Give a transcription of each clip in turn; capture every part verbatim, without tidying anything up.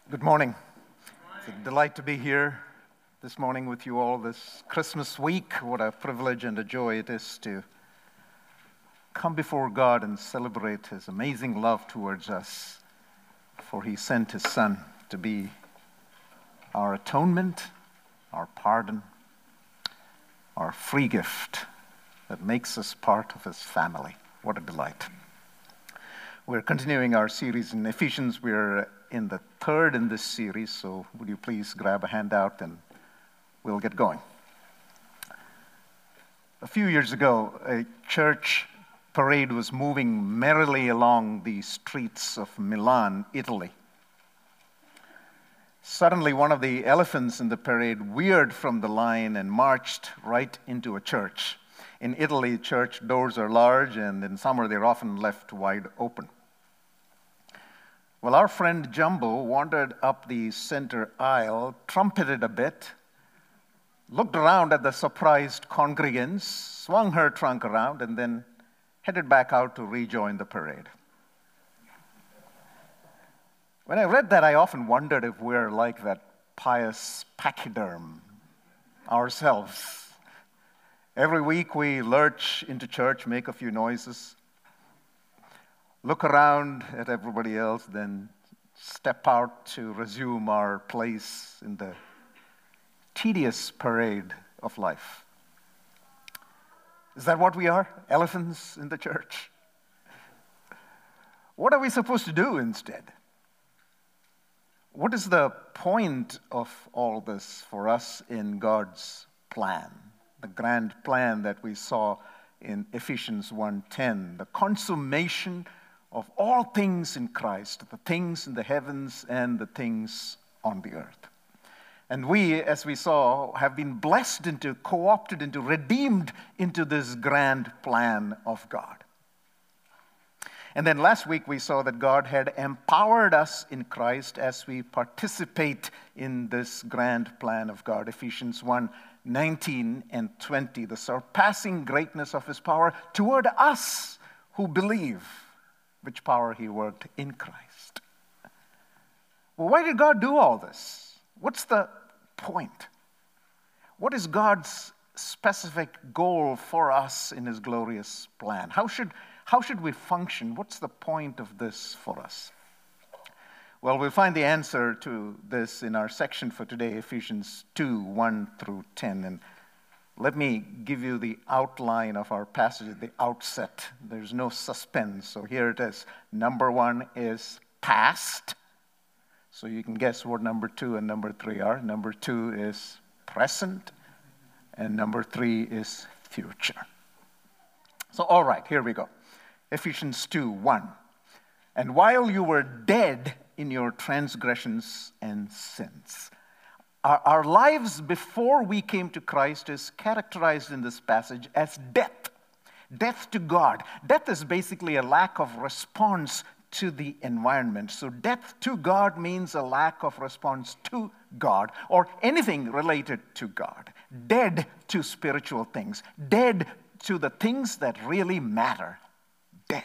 Good morning. It's a delight to be here this morning with you all this Christmas week. What a privilege and a joy it is to come before God and celebrate His amazing love towards us, for He sent His Son to be our atonement, our pardon, our free gift that makes us part of His family. What a delight. We're continuing our series in Ephesians. We're in the third in this series, so would you please grab a handout and we'll get going. A few years ago, a church parade was moving merrily along the streets of Milan, Italy. Suddenly, one of the elephants in the parade veered from the line and marched right into a church. In Italy, church doors are large, and in summer they're often left wide open. Well, our friend Jumbo wandered up the center aisle, trumpeted a bit, looked around at the surprised congregants, swung her trunk around, and then headed back out to rejoin the parade. When I read that, I often wondered if we're like that pious pachyderm ourselves. Every week we lurch into church, make a few noises, look around at everybody else, then step out to resume our place in the tedious parade of life. Is that what we are? Elephants in the church? What are we supposed to do instead? What is the point of all this for us in God's plan? The grand plan that we saw in Ephesians one ten, the consummation of all things in Christ, the things in the heavens and the things on the earth. And we, as we saw, have been blessed into, co-opted into, redeemed into this grand plan of God. And then last week we saw that God had empowered us in Christ as we participate in this grand plan of God. Ephesians one nineteen and twenty, the surpassing greatness of His power toward us who believe, which power He worked in Christ. Well, why did God do all this? What's the point? What is God's specific goal for us in His glorious plan? How should, how should we function? What's the point of this for us? Well, we'll find the answer to this in our section for today, Ephesians two, one through ten. And let me give you the outline of our passage at the outset. There's no suspense, so here it is. Number one is past. So you can guess what number two and number three are. Number two is present, and number three is future. So all right, here we go. Ephesians two, one. And while you were dead in your transgressions and sins. Our, our lives before we came to Christ is characterized in this passage as death. Death to God. Death is basically a lack of response to the environment. So death to God means a lack of response to God or anything related to God. Dead to spiritual things. Dead to the things that really matter. Dead.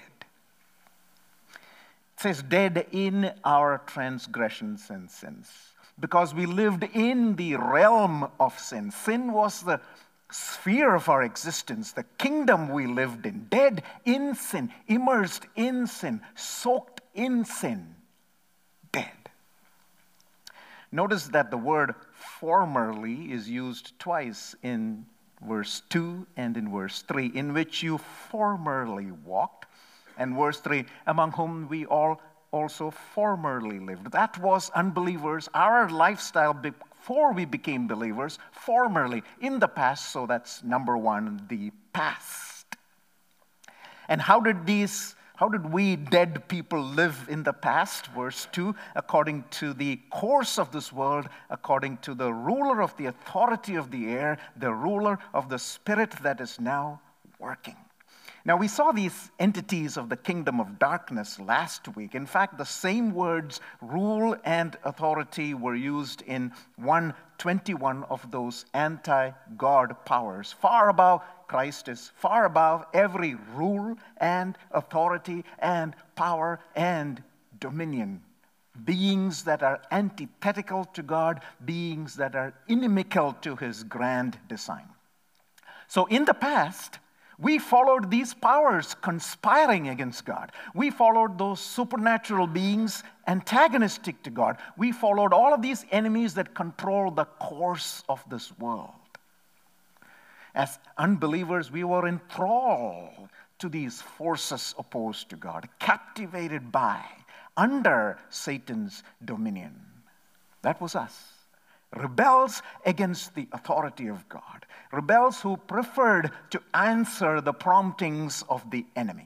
It says dead in our transgressions and sins. Because we lived in the realm of sin. Sin was the sphere of our existence, the kingdom we lived in. Dead in sin, immersed in sin, soaked in sin. Dead. Notice that the word formerly is used twice in verse two and in verse three, in which you formerly walked. And verse three, among whom we all also formerly lived. That was unbelievers, our lifestyle before we became believers, formerly, in the past. So that's number one, the past. And how did these, how did we dead people live in the past? Verse two, according to the course of this world, according to the ruler of the authority of the air, the ruler of the spirit that is now working. Now, we saw these entities of the kingdom of darkness last week. In fact, the same words, rule and authority, were used in one twenty-one of those anti-God powers. Far above, Christ is far above every rule and authority and power and dominion beings that are antithetical to God, beings that are inimical to his grand design. So in the past, we followed these powers conspiring against God. We followed those supernatural beings antagonistic to God. We followed all of these enemies that control the course of this world. As unbelievers, we were enthralled to these forces opposed to God, captivated by, under Satan's dominion. That was us. Rebels against the authority of God. Rebels who preferred to answer the promptings of the enemy.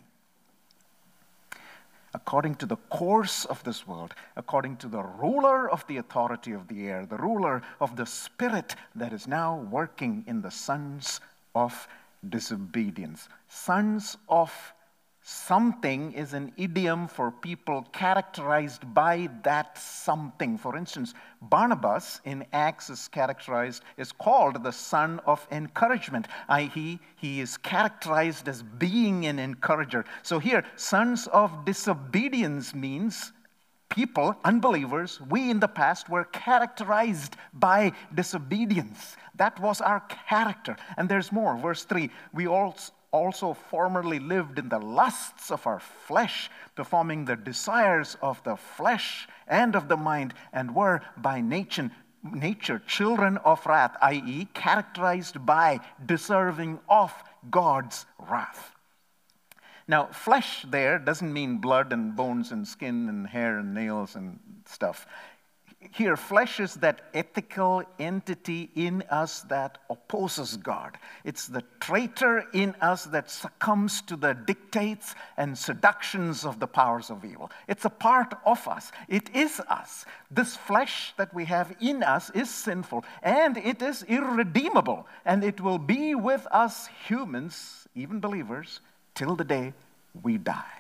According to the course of this world, according to the ruler of the authority of the air, the ruler of the spirit that is now working in the sons of disobedience. Sons of something is an idiom for people characterized by that something. For instance, Barnabas in Acts is characterized, is called the son of encouragement, that is, he is characterized as being an encourager. So here, sons of disobedience means people, unbelievers, we in the past were characterized by disobedience. That was our character. And there's more. Verse three, we also also formerly lived in the lusts of our flesh, performing the desires of the flesh and of the mind, and were by nature, nature children of wrath, that is, characterized by deserving of God's wrath. Now, flesh there doesn't mean blood and bones and skin and hair and nails and stuff. Here, flesh is that ethical entity in us that opposes God. It's the traitor in us that succumbs to the dictates and seductions of the powers of evil. It's a part of us. It is us. This flesh that we have in us is sinful, and it is irredeemable, and it will be with us humans, even believers, till the day we die.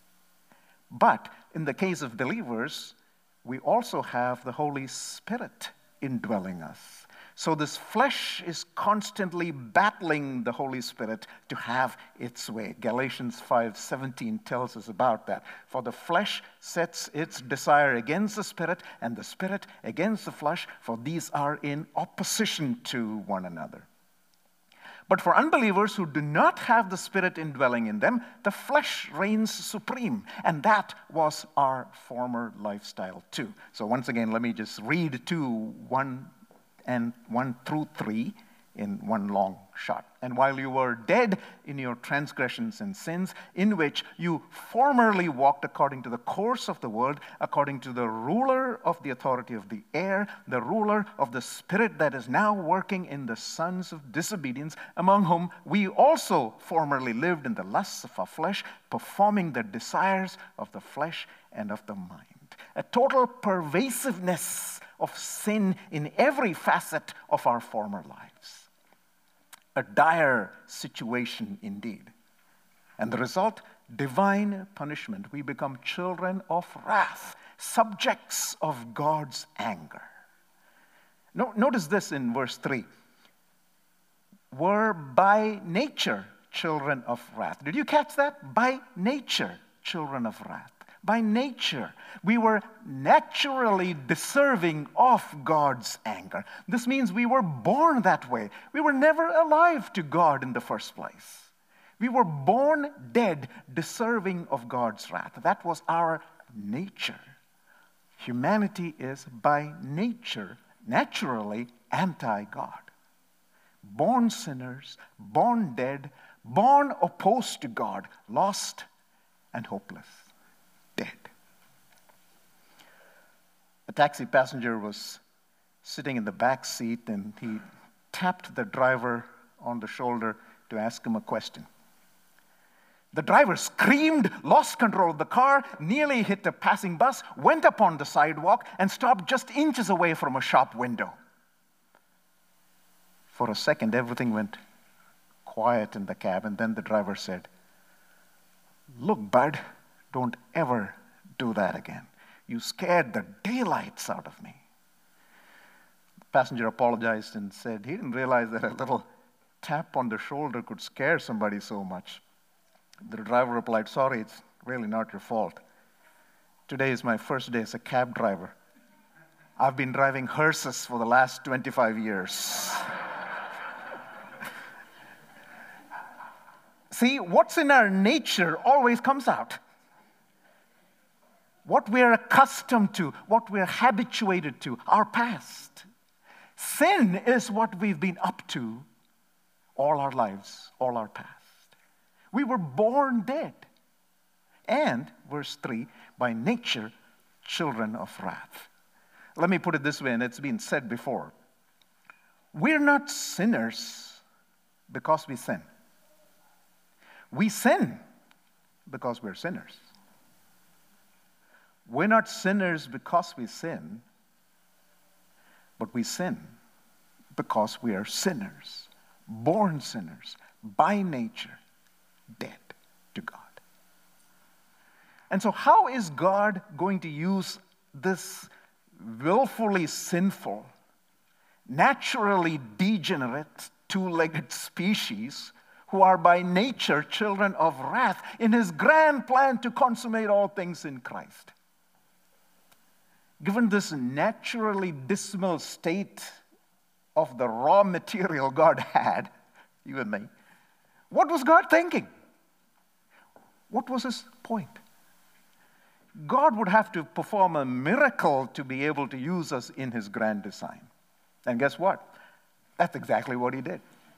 But in the case of believers, we also have the Holy Spirit indwelling us. So this flesh is constantly battling the Holy Spirit to have its way. Galatians five seventeen tells us about that. For the flesh sets its desire against the Spirit, and the Spirit against the flesh, for these are in opposition to one another. But for unbelievers who do not have the Spirit indwelling in them, the flesh reigns supreme. And that was our former lifestyle too. So once again, let me just read two, one and one through three in one long shot. And while you were dead in your transgressions and sins, in which you formerly walked according to the course of the world, according to the ruler of the authority of the air, the ruler of the spirit that is now working in the sons of disobedience, among whom we also formerly lived in the lusts of our flesh, performing the desires of the flesh and of the mind. A total pervasiveness of sin in every facet of our former lives. A dire situation indeed. And the result, divine punishment. We become children of wrath, subjects of God's anger. No, notice this in verse three. Were by nature children of wrath. Did you catch that? By nature, children of wrath. By nature, we were naturally deserving of God's anger. This means we were born that way. We were never alive to God in the first place. We were born dead, deserving of God's wrath. That was our nature. Humanity is by nature, naturally anti-God. Born sinners, born dead, born opposed to God, lost and hopeless. Dead. A taxi passenger was sitting in the back seat, and he tapped the driver on the shoulder to ask him a question. The driver screamed, lost control of the car, nearly hit a passing bus, went up on the sidewalk, and stopped just inches away from a shop window. For a second, everything went quiet in the cab, and then the driver said, "Look, bud, don't ever do that again. You scared the daylights out of me." The passenger apologized and said he didn't realize that a little tap on the shoulder could scare somebody so much. The driver replied, "Sorry, it's really not your fault. Today is my first day as a cab driver. I've been driving hearses for the last twenty-five years. See, what's in our nature always comes out. What we're accustomed to, what we're habituated to, our past. Sin is what we've been up to all our lives, all our past. We were born dead. And, verse three, by nature, children of wrath. Let me put it this way, and it's been said before. We're not sinners because we sin. We sin because we're sinners. We're not sinners because we sin, but we sin because we are sinners, born sinners, by nature, dead to God. And so how is God going to use this willfully sinful, naturally degenerate, two-legged species who are by nature children of wrath in his grand plan to consummate all things in Christ? Given this naturally dismal state of the raw material God had, you and me, what was God thinking? What was his point? God would have to perform a miracle to be able to use us in his grand design. And guess what? That's exactly what he did.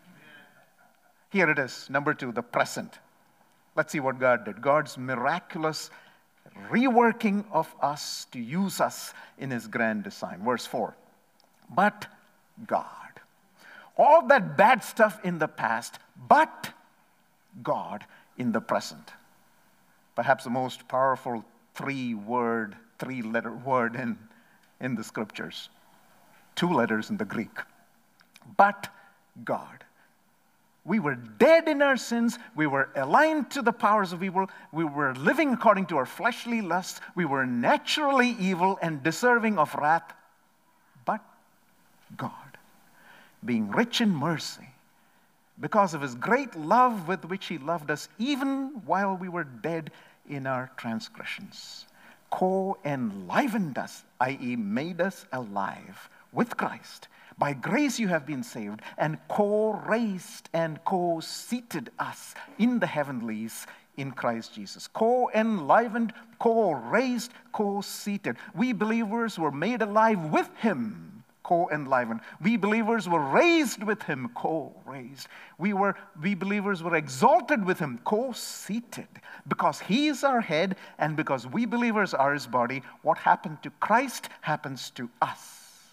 Here it is, number two, the present. Let's see what God did. God's miraculous reworking of us to use us in his grand design. Verse four. But God. All that bad stuff in the past, but God in the present. Perhaps the most powerful three-word, three-letter word in, in the scriptures. Two letters in the Greek. But God. We were dead in our sins. We were aligned to the powers of evil. We were living according to our fleshly lusts. We were naturally evil and deserving of wrath. But God, being rich in mercy, because of his great love with which he loved us, even while we were dead in our transgressions, co-enlivened us, that is, made us alive with Christ. By grace you have been saved, and co-raised and co-seated us in the heavenlies in Christ Jesus. Co-enlivened, co-raised, co-seated. We believers were made alive with him. Co-enlivened. We believers were raised with him, co-raised. We were, we believers were exalted with him, co-seated. Because he is our head, and because we believers are his body, what happened to Christ happens to us.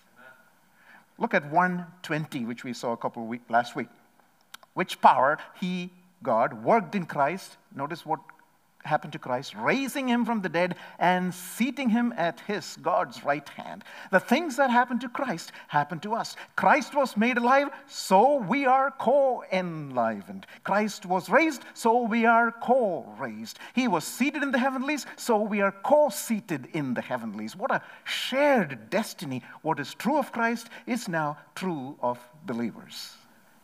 Look at one twenty, which we saw a couple of weeks last week. Which power he, God, worked in Christ. Notice what happened to Christ, raising him from the dead and seating him at his, God's right hand. The things that happened to Christ happened to us. Christ was made alive, so we are co-enlivened. Christ was raised, so we are co-raised. He was seated in the heavenlies, so we are co-seated in the heavenlies. What a shared destiny. What is true of Christ is now true of believers.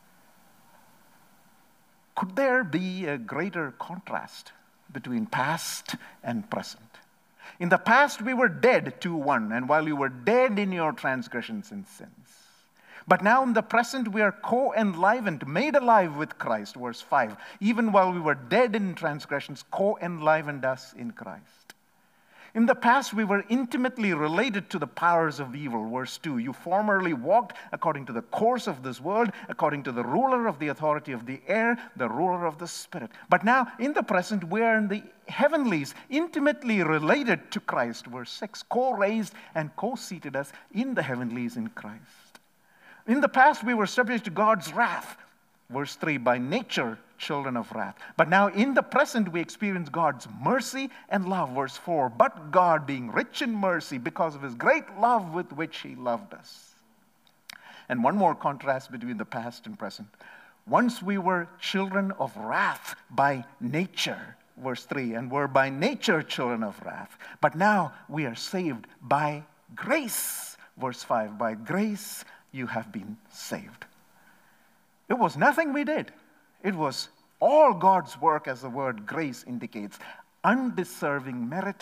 Could there be a greater contrast between past and present? In the past, we were dead to one, and while you were dead in your transgressions and sins. But now in the present, we are co-enlivened, made alive with Christ, verse five. Even while we were dead in transgressions, co-enlivened us in Christ. In the past, we were intimately related to the powers of evil, verse two. You formerly walked according to the course of this world, according to the ruler of the authority of the air, the ruler of the spirit. But now, in the present, we are in the heavenlies, intimately related to Christ, verse six. Co-raised and co-seated us in the heavenlies in Christ. In the past, we were subject to God's wrath, verse three, by nature, children of wrath. But now in the present we experience God's mercy and love, verse four. But God, being rich in mercy because of his great love with which he loved us. And one more contrast between the past and present. Once we were children of wrath by nature, verse three, and were by nature children of wrath. But now we are saved by grace, verse five. By grace you have been saved. It was nothing we did. It was all God's work, as the word grace indicates. Undeserving merit,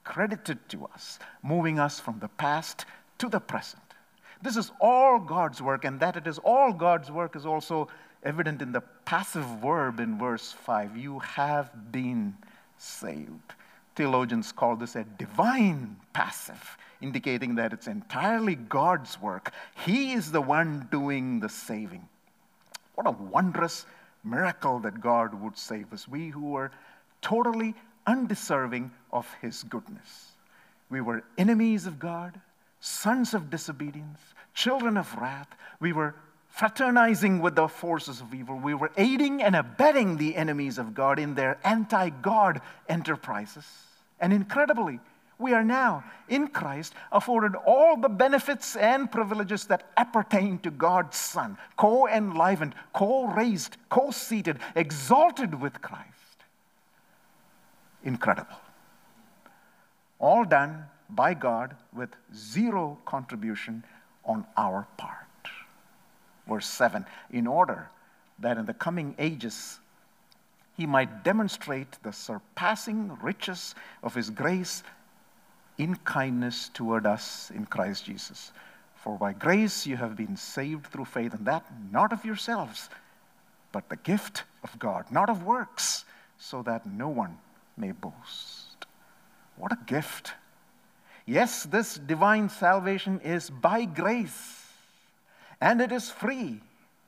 credited to us, moving us from the past to the present. This is all God's work, and that it is all God's work is also evident in the passive verb in verse five. You have been saved. Theologians call this a divine passive, indicating that it's entirely God's work. He is the one doing the saving. What a wondrous miracle that God would save us, we who were totally undeserving of His goodness. We were enemies of God, sons of disobedience, children of wrath. We were fraternizing with the forces of evil. We were aiding and abetting the enemies of God in their anti-God enterprises. And incredibly, we are now, in Christ, afforded all the benefits and privileges that appertain to God's Son, co-enlivened, co-raised, co-seated, exalted with Christ. Incredible. All done by God with zero contribution on our part. Verse seven, in order that in the coming ages He might demonstrate the surpassing riches of His grace in kindness toward us in Christ Jesus. For by grace you have been saved through faith, and that not of yourselves, but the gift of God, not of works, so that no one may boast. What a gift. Yes, this divine salvation is by grace, and it is free,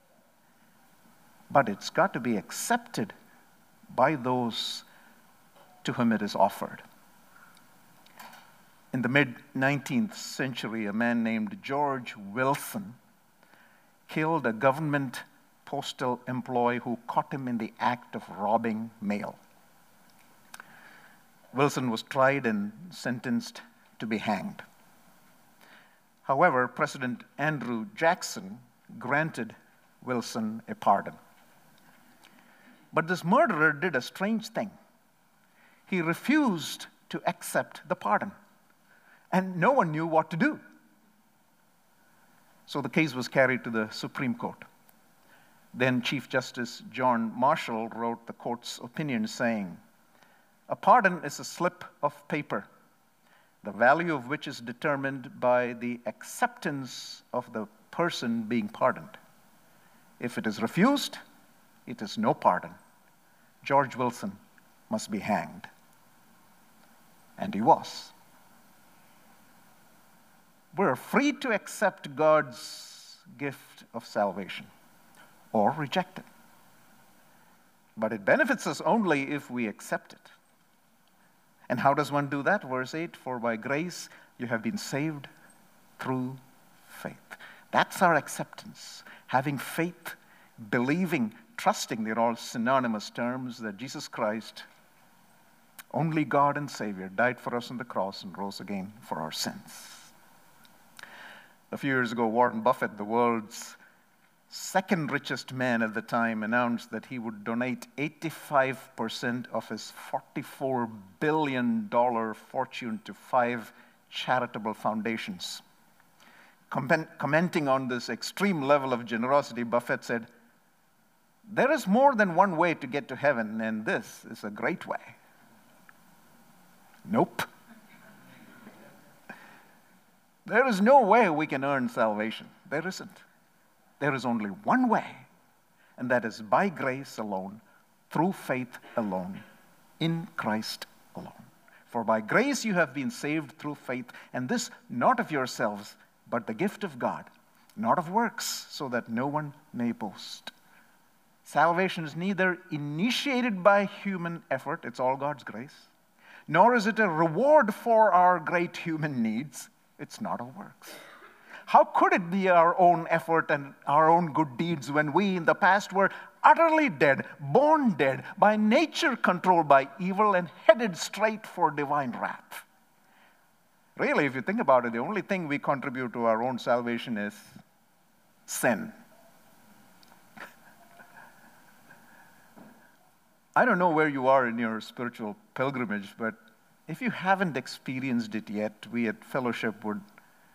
but it's got to be accepted by those to whom it is offered. In the mid-nineteenth century, a man named George Wilson killed a government postal employee who caught him in the act of robbing mail. Wilson was tried and sentenced to be hanged. However, President Andrew Jackson granted Wilson a pardon. But this murderer did a strange thing. He refused to accept the pardon, and no one knew what to do. So the case was carried to the Supreme Court. Then Chief Justice John Marshall wrote the court's opinion saying, "A pardon is a slip of paper, the value of which is determined by the acceptance of the person being pardoned. If it is refused, it is no pardon. George Wilson must be hanged." And he was. We're free to accept God's gift of salvation or reject it. But it benefits us only if we accept it. And how does one do that? Verse eight, for by grace you have been saved through faith. That's our acceptance. Having faith, believing, trusting, they're all synonymous terms, that Jesus Christ, only God and Savior, died for us on the cross and rose again for our sins. A few years ago, Warren Buffett, the world's second richest man at the time, announced that he would donate eighty-five percent of his forty-four billion dollars fortune to five charitable foundations. Comment, commenting on this extreme level of generosity, Buffett said, "There is more than one way to get to heaven, and this is a great way." Nope. There is no way we can earn salvation. There isn't. There is only one way, and that is by grace alone, through faith alone, in Christ alone. For by grace you have been saved through faith, and this not of yourselves, but the gift of God, not of works, so that no one may boast. Salvation is neither initiated by human effort, it's all God's grace, nor is it a reward for our great human needs. It's not of works. How could it be our own effort and our own good deeds when we in the past were utterly dead, born dead, by nature controlled by evil and headed straight for divine wrath? Really, if you think about it, the only thing we contribute to our own salvation is sin. I don't know where you are in your spiritual pilgrimage, but if you haven't experienced it yet, we at Fellowship would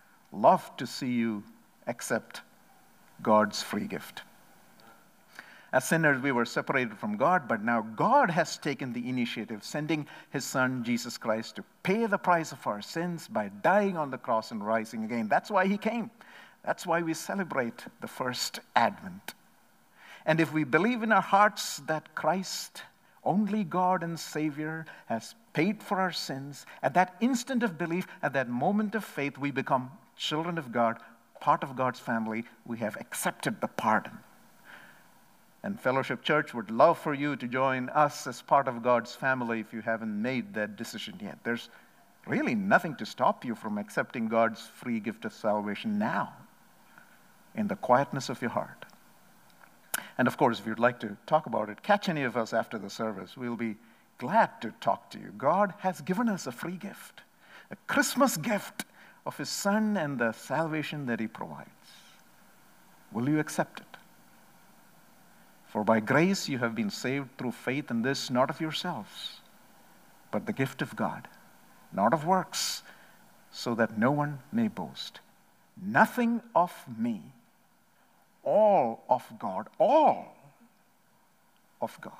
love to see you accept God's free gift. As sinners, we were separated from God, but now God has taken the initiative, sending his Son, Jesus Christ, to pay the price of our sins by dying on the cross and rising again. That's why he came. That's why we celebrate the first Advent. And if we believe in our hearts that Christ, only God and Savior, has paid for our sins, at that instant of belief, at that moment of faith, we become children of God, part of God's family. We have accepted the pardon. And Fellowship Church would love for you to join us as part of God's family if you haven't made that decision yet. There's really nothing to stop you from accepting God's free gift of salvation now, in the quietness of your heart. And of course, if you'd like to talk about it, catch any of us after the service. We'll be glad to talk to you. God has given us a free gift, a Christmas gift of his Son and the salvation that he provides. Will you accept it? For by grace you have been saved through faith, and this not of yourselves, but the gift of God, not of works, so that no one may boast. Nothing of me, all of God, all of God.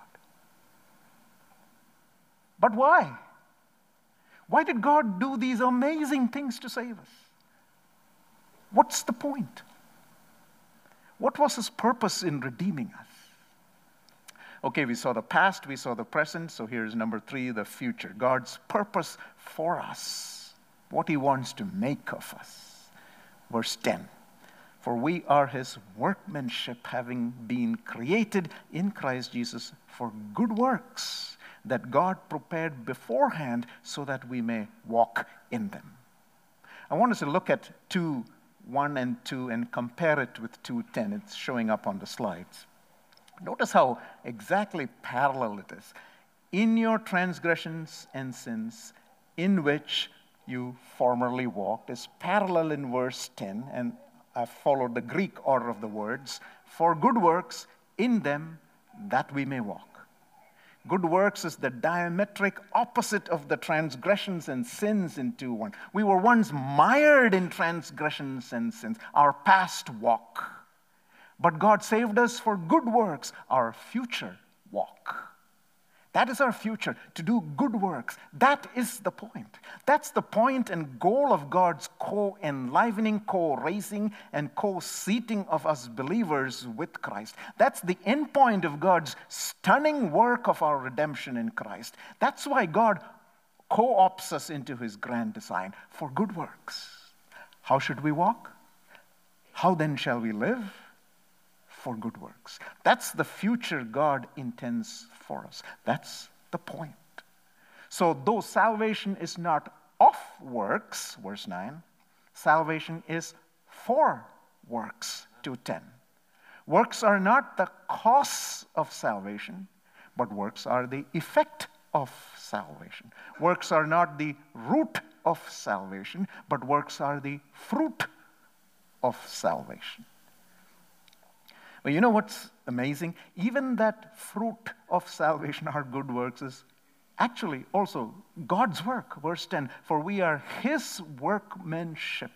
But why? Why did God do these amazing things to save us? What's the point? What was his purpose in redeeming us? Okay, we saw the past, we saw the present, so here's number three, the future. God's purpose for us, what he wants to make of us. Verse ten, for we are his workmanship, having been created in Christ Jesus for good works that God prepared beforehand so that we may walk in them. I want us to look at two, one and two and compare it with two ten. It's showing up on the slides. Notice how exactly parallel it is. In your transgressions and sins, in which you formerly walked, is parallel in verse ten, and I've followed the Greek order of the words. For good works, in them that we may walk. Good works is the diametric opposite of the transgressions and sins in two one. We were once mired in transgressions and sins, our past walk. But God saved us for good works, our future walk. That is our future, to do good works. That is the point. That's the point and goal of God's co-enlivening, co-raising, and co-seating of us believers with Christ. That's the end point of God's stunning work of our redemption in Christ. That's why God co-opts us into his grand design for good works. How should we walk? How then shall we live? For good works. That's the future God intends for us. That's the point. So though salvation is not of works, verse nine, salvation is for works, two ten. Works are not the cause of salvation, but works are the effect of salvation. Works are not the root of salvation, but works are the fruit of salvation. But you know what's amazing? Even that fruit of salvation, our good works, is actually also God's work. Verse ten, for we are his workmanship,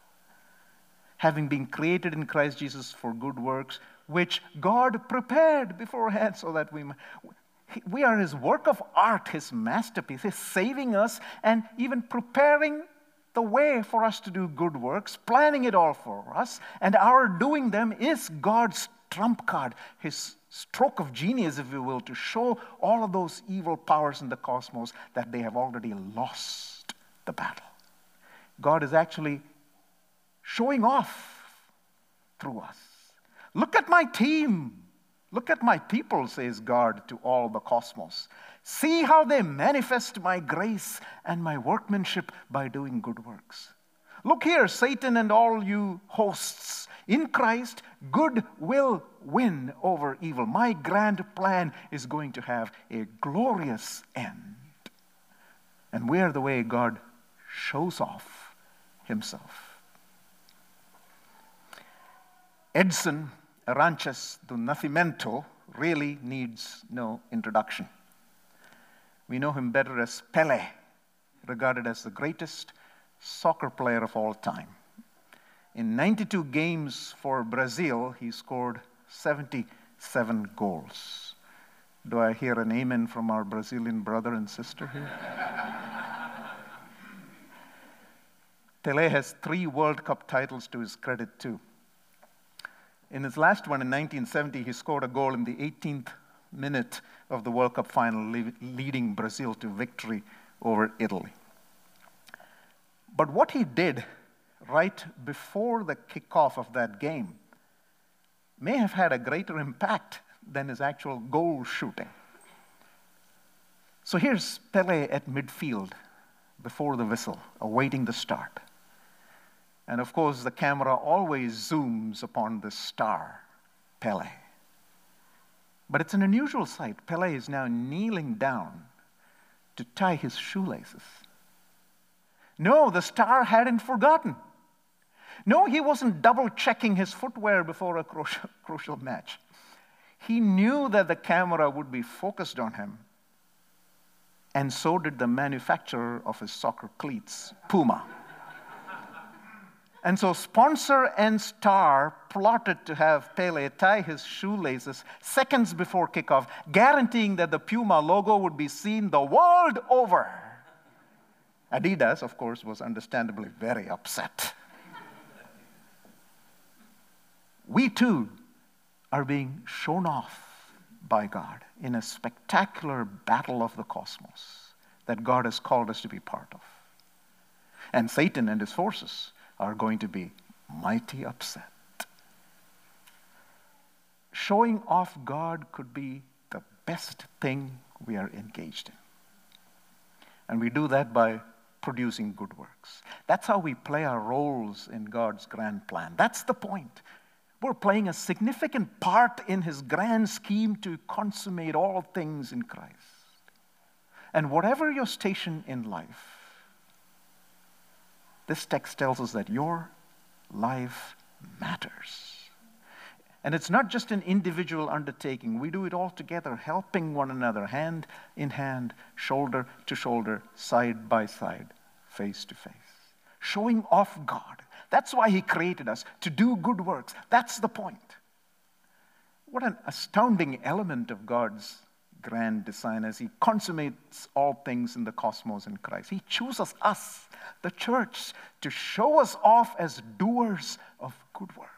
having been created in Christ Jesus for good works, which God prepared beforehand so that we might. We are his work of art, his masterpiece. He's saving us and even preparing the way for us to do good works, planning it all for us, and our doing them is God's trump card, his stroke of genius, if you will, to show all of those evil powers in the cosmos that they have already lost the battle. God is actually showing off through us. Look at my team. Look at my people, says God to all the cosmos. See how they manifest my grace and my workmanship by doing good works. Look here, Satan and all you hosts. In Christ, good will win over evil. My grand plan is going to have a glorious end. And we are the way God shows off himself. Edson Arantes do Nascimento really needs no introduction. We know him better as Pelé, regarded as the greatest soccer player of all time. In ninety-two games for Brazil, he scored seventy seven goals. Do I hear an amen from our Brazilian brother and sister here? Pelé has three World Cup titles to his credit, too. In his last one in nineteen seventy, he scored a goal in the eighteenth minute of the World Cup final, leading Brazil to victory over Italy. But what he did right before the kickoff of that game may have had a greater impact than his actual goal shooting. So here's Pelé at midfield before the whistle, awaiting the start. And of course, the camera always zooms upon the star, Pelé. But it's an unusual sight. Pelé is now kneeling down to tie his shoelaces. No, the star hadn't forgotten. No, he wasn't double-checking his footwear before a crucial, crucial match. He knew that the camera would be focused on him, and so did the manufacturer of his soccer cleats, Puma. And so sponsor and star plotted to have Pelé tie his shoelaces seconds before kickoff, guaranteeing that the Puma logo would be seen the world over. Adidas, of course, was understandably very upset. We too are being shown off by God in a spectacular battle of the cosmos that God has called us to be part of. And Satan and his forces are going to be mighty upset. Showing off God could be the best thing we are engaged in. And we do that by producing good works. That's how we play our roles in God's grand plan. That's the point. We're playing a significant part in his grand scheme to consummate all things in Christ. And whatever your station in life, this text tells us that your life matters. And it's not just an individual undertaking. We do it all together, helping one another, hand in hand, shoulder to shoulder, side by side, face to face. Showing off God. That's why he created us, to do good works. That's the point. What an astounding element of God's grand design as he consummates all things in the cosmos in Christ. He chooses us, the church, to show us off as doers of good works.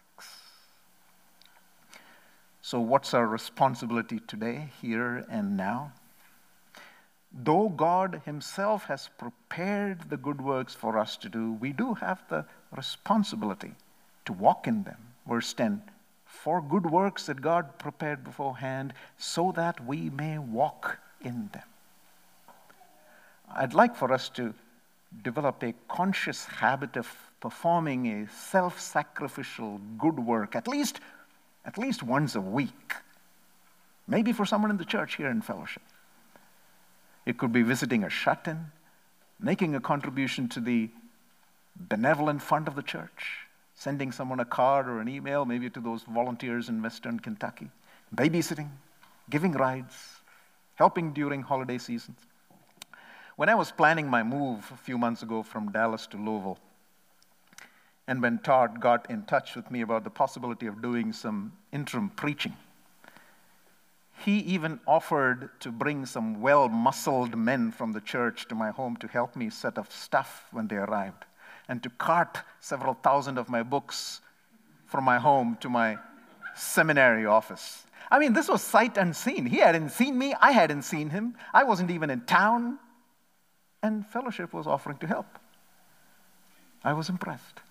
So what's our responsibility today, here and now? Though God himself has prepared the good works for us to do, we do have the responsibility to walk in them. Verse ten, for good works that God prepared beforehand, so that we may walk in them. I'd like for us to develop a conscious habit of performing a self-sacrificial good work, at least, at least once a week. Maybe for someone in the church here in fellowship. It could be visiting a shut-in, making a contribution to the benevolent fund of the church, sending someone a card or an email, maybe to those volunteers in Western Kentucky, babysitting, giving rides, helping during holiday seasons. When I was planning my move a few months ago from Dallas to Louisville, and when Todd got in touch with me about the possibility of doing some interim preaching, he even offered to bring some well-muscled men from the church to my home to help me set up stuff when they arrived, and to cart several thousand of my books from my home to my seminary office. I mean, this was sight unseen. He hadn't seen me. I hadn't seen him. I wasn't even in town. And fellowship was offering to help. I was impressed.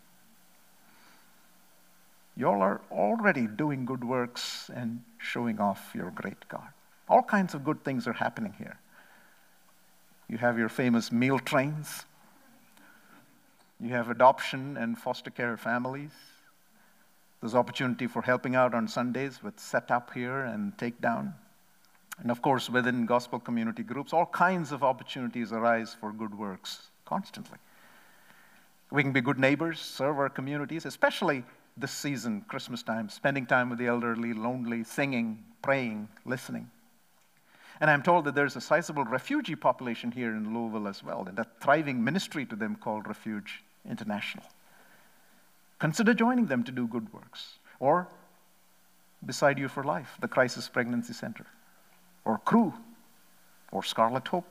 You all are already doing good works and showing off your great God. All kinds of good things are happening here. You have your famous meal trains. You have adoption and foster care families. There's opportunity for helping out on Sundays with set up here and take down. And of course, within gospel community groups, all kinds of opportunities arise for good works constantly. We can be good neighbors, serve our communities, especially this season, Christmas time, spending time with the elderly, lonely, singing, praying, listening. And I'm told that there's a sizable refugee population here in Louisville as well, and a thriving ministry to them called Refuge International. Consider joining them to do good works. Or beside you for life, the Crisis Pregnancy Center, or Cru, or Scarlet Hope.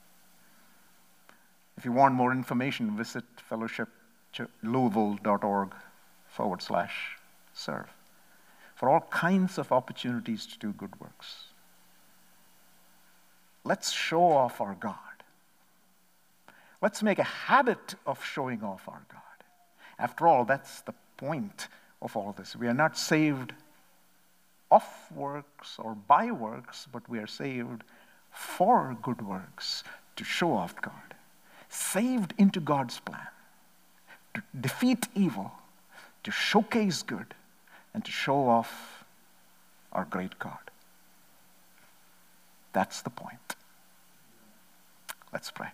If you want more information, visit fellowship louisville dot org forward slash serve for all kinds of opportunities to do good works. Let's show off our God. Let's make a habit of showing off our God. After all, that's the point of all this. We are not saved of works or by works, but we are saved for good works, to show off God. Saved into God's plan, to defeat evil, to showcase good, and to show off our great God. That's the point. Let's pray.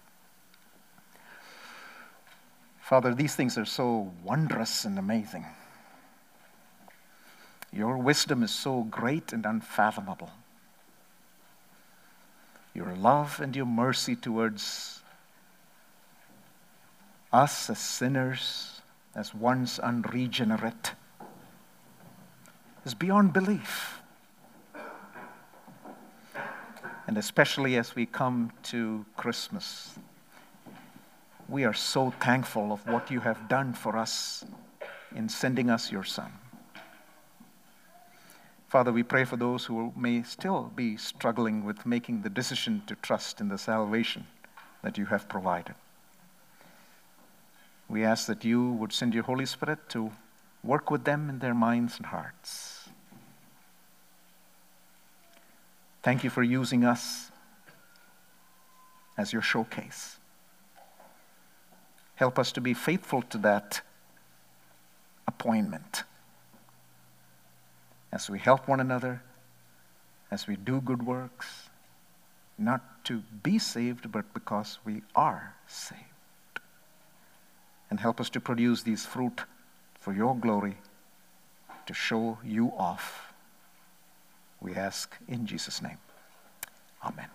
Father, these things are so wondrous and amazing. Your wisdom is so great and unfathomable. Your love and your mercy towards us as sinners, as once unregenerate, is beyond belief. And especially as we come to Christmas, we are so thankful of what you have done for us in sending us your Son. Father, we pray for those who may still be struggling with making the decision to trust in the salvation that you have provided. We ask that you would send your Holy Spirit to work with them in their minds and hearts. Thank you for using us as your showcase. Help us to be faithful to that appointment as we help one another, as we do good works, not to be saved, but because we are saved. And help us to produce these fruit for your glory, to show you off. We ask in Jesus' name. Amen.